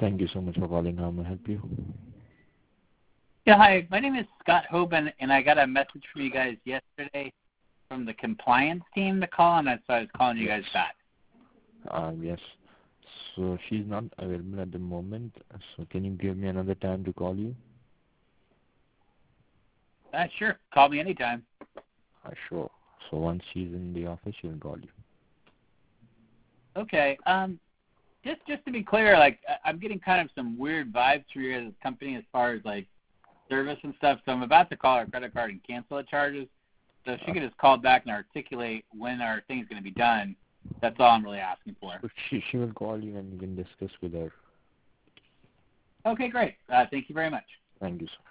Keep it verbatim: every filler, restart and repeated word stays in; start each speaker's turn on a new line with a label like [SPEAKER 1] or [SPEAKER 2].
[SPEAKER 1] Thank you so much for calling. How may I help you?
[SPEAKER 2] Yeah, hi. My name is Scott Hoban, and I got a message from you guys yesterday from the compliance team to call, and so I was calling you guys back.
[SPEAKER 1] Uh, yes. So she's not available at the moment. So can you give me another time to call you?
[SPEAKER 2] Uh, sure. Call me anytime.
[SPEAKER 1] Uh, sure. So once she's in the office, she'll call you.
[SPEAKER 2] Okay. Um, just just to be clear, like I- I'm getting kind of some weird vibes from your guys' company as far as like service and stuff. So I'm about to call our credit card and cancel the charges. So if she could just call back and articulate when our thing is going to be done, that's all I'm really asking for.
[SPEAKER 1] So she, she will call you and you can discuss with her.
[SPEAKER 2] Okay, great. Uh, thank you very much.
[SPEAKER 1] Thank you, sir.